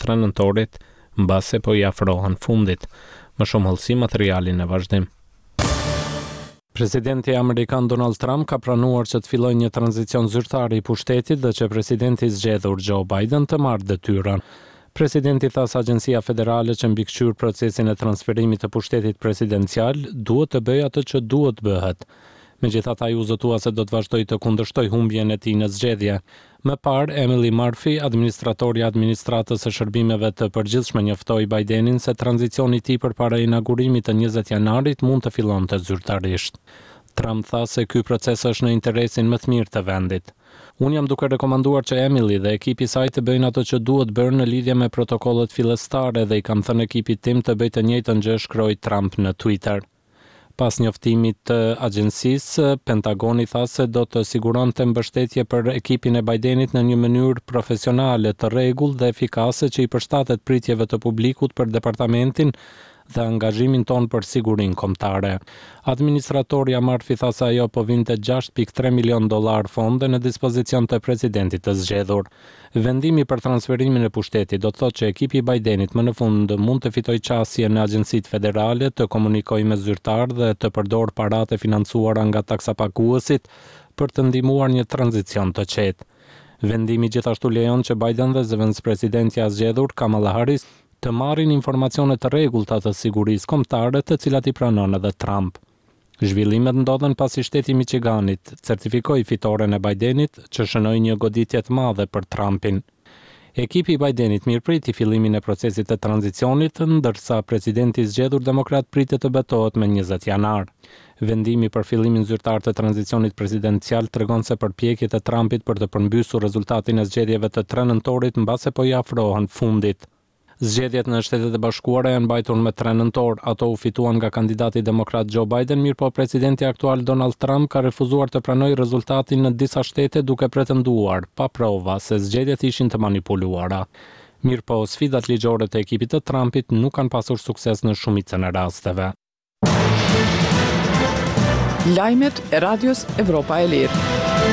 3 nëntorit, mbase po I afrohen fundit. Më shumë hollësi materiali në vazhdim. Presidenti amerikan Donald Trump ka pranuar që të fillojë një tranzicion zyrtar I pushtetit dhe që presidenti I zgjedhur Joe Biden të marrë detyrën. Presidenti tha se Agjencia Federale që mbikëqyr procesin e transferimit të pushtetit presidencial duhet të bëjë atë që duhet bëhet. Megjithatë ai u zotua se do të vazhdojë të kundërshtoj humbjen e tij në zgjedhje. Më parë, Emily Murphy, administratorja e administratës së shërbimeve të përgjithshme, njoftoi Bidenin se tranzicioni I tij përpara inaugurimit të 20 janarit mund të fillonte zyrtarisht. Trump tha se ky proces është në interesin më të mirë të vendit. Unë jam duke rekomanduar që Emily dhe ekipi I saj të bëjnë ato që duhet bërë në lidhje me protokollet fillestare dhe I kam thënë ekipit tim të bëjë të njëjtën gjë, shkroi Trump në Twitter. Pas njoftimit të agjencisë, Pentagoni tha se do të siguronte mbështetje për ekipin e Bidenit në një mënyrë profesionale, të rregullt dhe efikase që I përshtatet pritjeve të publikut për departamentin dhe angazhimin ton për sigurinë kombëtare. Administratorja Murphy tha se ajo po vinte $6.3 milion fonde në dispozicion të presidentit të zgjedhur. Vendimi për transferimin e pushtetit do të thotë që ekipi I Bidenit më në fund mund të fitojë qasje në agjencitë federale, të komunikojë me zyrtar dhe të përdorë paratë e financuara nga taksapaguesit për të ndihmuar një tranzicion të qetë. Vendimi gjithashtu lejon që Biden dhe zëvendëspresidentja e zgjedhur Kamala Harris të marrin informacione të rregullta të sigurisë kombëtare, të cilat I pranon edhe Trump. Zhvillimet ndodhen pasi shteti I Michiganit certifikoi fitoren e Bidenit, që shënoi një goditje të madhe për Trumpin. Ekipi I Bidenit mirëpriti fillimin e procesit të tranzicionit, ndërsa presidenti I zgjedhur demokrat pritet të betohet me 20 janar. Vendimi për fillimin zyrtar të tranzicionit presidencial tregon se përpjekjet e Trumpit për të përmbysur rezultatin e zgjedhjeve të 3 nëntorit mbase po I afrohen fundit. Zgjedhjet në Shtetet e Bashkuara janë mbajtur me 3 nëntor, ato u fituan nga kandidati demokrat Joe Biden, mirëpo presidenti aktual Donald Trump ka refuzuar të pranojë rezultatin në disa shtete duke pretenduar, pa prova, se zgjedhjet ishin të manipuluara. Mirëpo sfidat ligjore të ekipit të Trumpit nuk kanë pasur sukses në shumicën e rasteve. Lajmet e Radios Evropa e Lirë.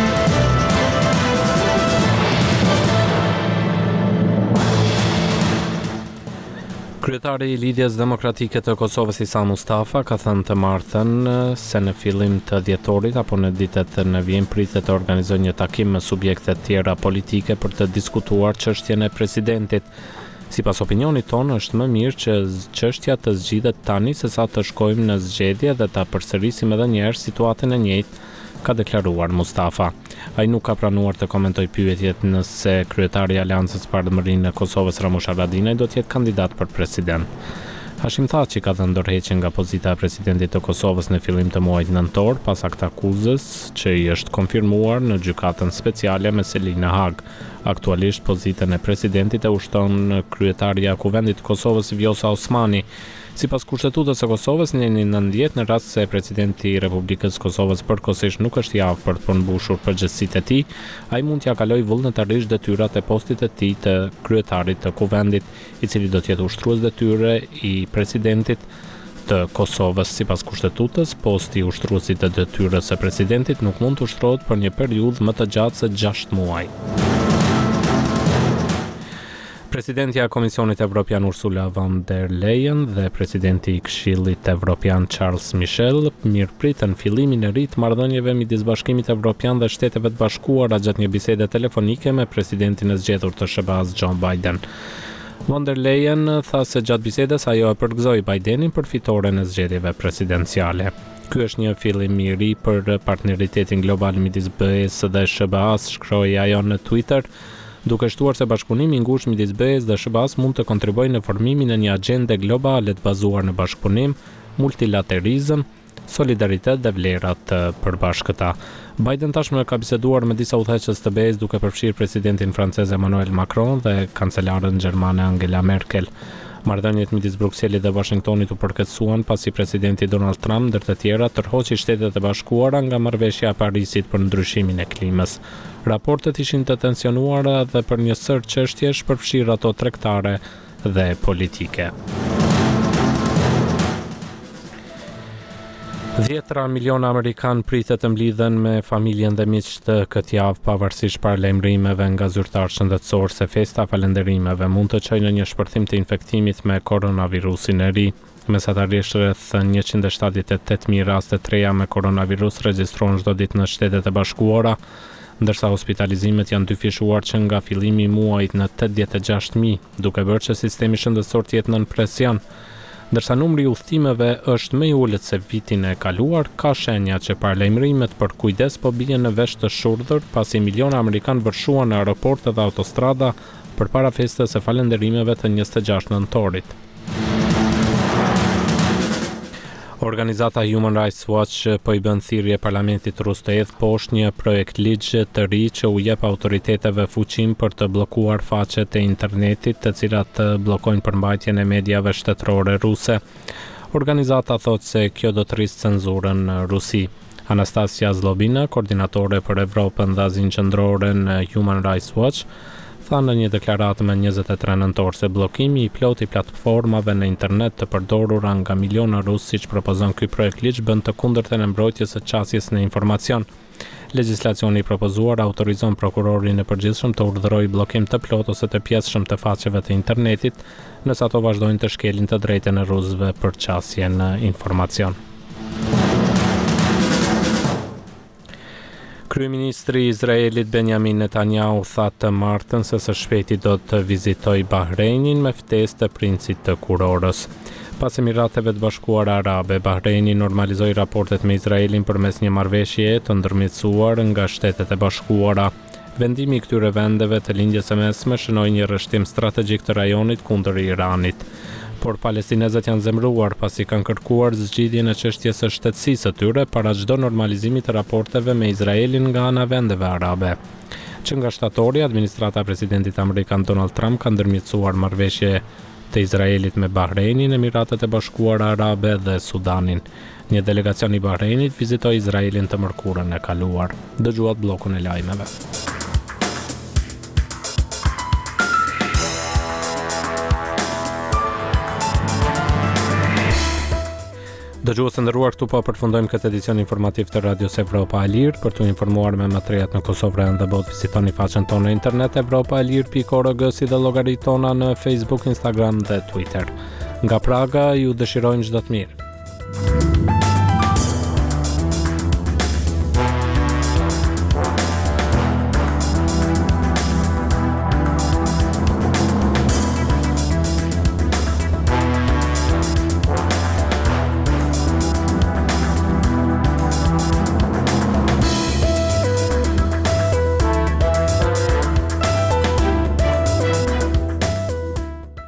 Kryetari I Lidhjes Demokratike të Kosovës Isa Mustafa ka thënë të martën se në fillim të dhjetorit apo në ditët në vijim pritet të organizojë një takim me subjekte të tjera politike për të diskutuar çështjen e presidentit. Sipas opinionit tonë është më mirë që çështja të zgjidhet tani sesa të shkojmë në zgjedhje dhe ta përsërisim edhe një herë situatën e njëjtë, ka deklaruar Mustafa. Ai nuk ka pranuar të komentoj pyetjet nëse kryetari I Aleancës për Bardhëmërinë e Kosovës Ramush Haradinaj do të jetë kandidat për president. Hashim Thaçi ka dhënë ndërheqje nga pozita e presidentit të Kosovës në fillim të muajit nëntor pas aktakuzës që I është konfirmuar në gjykatën speciale me Selin në Hag. Aktualisht pozitën e presidentit e ushton kryetaria e Kuvendit të Kosovës Vjosa Osmani. Sipas kushtetutës së Kosovës, në 90 në rast se presidenti I Republikës Kosovës përkohësisht nuk është I aftë për të përmbushur përgjegjësitë e tij, ai mund t'ia kalojë vullnetarisht detyrat e postit të tij të kryetarit të Kuvendit, I cili do të jetë ushtrues detyre I presidentit të Kosovës. Sipas kushtetutës, posti I ushtruesit të detyrës së presidentit nuk mund të ushtrohet për një periudhë më të gjatë se 6 muaj. Presidentja e Komisionit Evropian Ursula von der Leyen dhe presidenti I Këshillit Evropian Charles Michel mirëpritën fillimin e ri të marrëdhënieve midis Bashkimit Evropian dhe Shteteve të Bashkuara gjatë një bisede telefonike me presidentin e zgjedhur të SBA-s Joe Biden. Von der Leyen tha se gjatë bisedës ajo e përgëzoi Bidenin për fitoren e zgjedhjeve presidenciale. Ky është një fillim I ri për partneritetin global midis BE-s dhe SBA-s, shkroi ajo në Twitter, duke shtuar se bashkëpunimi I ngushtë midis BE-s dhe SBA-s mund të kontribuojë në formimin e një agende globale të bazuar në bashkëpunim, multilaterizëm, solidaritet dhe vlera të përbashkëta. Biden tashmë ka biseduar me disa udhëheqës të BE-s duke përfshirë presidentin francez Emmanuel Macron dhe kancelaren gjermane Angela Merkel. Marrëdhëniet midis Brukselit dhe Washingtonit u përkeçuan pasi presidenti Donald Trump ndër të tjera tërhoqi Shtetet e Bashkuara nga marrëveshja e Parisit për ndryshimin e klimës. Raportet ishin të tensionuara dhe për një sër çështjesh përfshirë ato tregtare dhe politike. 10 miliona amerikan pritet të mblidhen me familjen dhe miqtë këtë javë pavarësisht paralajmërimeve nga zyrtarë shëndetësor se festa falënderimeve mund të çojë në një shpërthim të infektimit me koronavirusin e ri. Mesatarisht rreth 178.000 raste të reja me koronavirus regjistrohen çdo ditë në Shtetet e Bashkuara, ndërsa hospitalizimet janë dyfishuar që nga fillimi i muajit në 86.000, duke bërë që sistemi shëndetësor të jetë nën presion. Ndërsa numri i udhëtimeve është më i ulët se vitin e kaluar, ka shenja që paralajmërimet për kujdes po bien në vesh të shurdhër pasi miliona amerikanë vërshuan në aeroporte dhe autostrada përpara festës së falënderimeve të 26 nëntorit. Organizata Human Rights Watch po i bën thirrje parlamentit rus të hedhë poshtë një projekt ligj të ri që u jep autoriteteve fuqinë për të bllokuar faqet e internetit, të cilat bllokojnë përmbajtjen e mediave shtetërore ruse. Organizata thotë se kjo do të rrisë cenzurën në Rusi. Anastasia Zlobina, koordinatore për Evropën dhe Azinë Qendrore në Human Rights Watch, tha në një deklaratë me 23 nëntor se bllokimi i plotë i platformave në internet të përdorura nga miliona rusë siç propozon ky projekt ligj bën të kundërtën e mbrojtjes së qasjes në informacion. Legjislacioni i propozuar autorizon prokurorin e përgjithshëm të urdhërojë bllokim të plotë ose të pjesëshëm të faqeve të internetit, nëse ato vazhdojnë të shkelin të drejtën e rusëve për qasje në informacion. Kryeministri i Izraelit Benjamin Netanyahu tha të martën se së shpejti do të vizitojë Bahreinin me ftesë të princit të kurorës. Pas Emirateve të Bashkuara Arabe, Bahreini normalizoi raportet me Izraelin përmes një marrëveshjeje të ndërmjetësuar nga Shtetet e Bashkuara. Vendimi i këtyre vendeve të lindjes së mesme shënoi një rreshtim strategjik të rajonit kundër Iranit. Por palestinezët janë zemëruar pasi kanë kërkuar zgjidhjen e çështjes së shtetësisë së tyre para çdo normalizimi të raporteve me Izraelin nga ana vendeve arabe. Që nga shtatori, administrata e presidentit amerikan Donald Trump ka ndërmjetësuar marrëveshje të Izraelit me Bahreinin, Emiratet e Bashkuara Arabe dhe Sudanin. Një delegacion i Bahreinit vizitoi Izraelin të mërkurën e kaluar. Dëgjuat bllokun e lajmeve. Dëgjues të nderuar, këtu po përfundojmë këtë edicion informativ të Radios Evropa e Lirë. Për të informuar me më të reja në Kosovë dhe botë, vizitoni faqen tonë në internet evropaelir.org si dhe llogaritë tona në Facebook, Instagram dhe Twitter. Nga Praga ju dëshirojmë çdo të mirë.